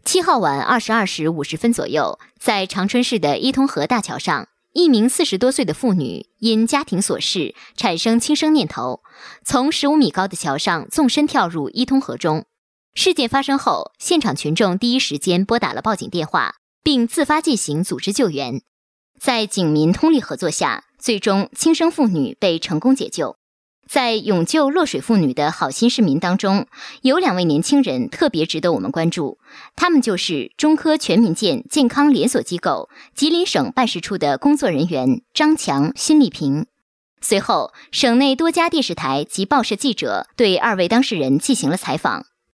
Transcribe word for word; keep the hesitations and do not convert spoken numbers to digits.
七号晚二十二时五十分左右，在长春市的伊通河大桥上，一名四十多岁的妇女因家庭琐事产生轻生念头，从十五米高的桥上纵身跳入伊通河中。事件发生后，现场群众第一时间拨打了报警电话，并自发进行组织救援。在警民通力合作下，最终轻生妇女被成功解救。在勇救落水妇女的好心市民当中，有两位年轻人特别值得我们关注，他们就是中科全民健健康连锁机构吉林省办事处的工作人员张强、辛丽萍。随后，省内多家电视台及报社记者对二位当事人进行了采访。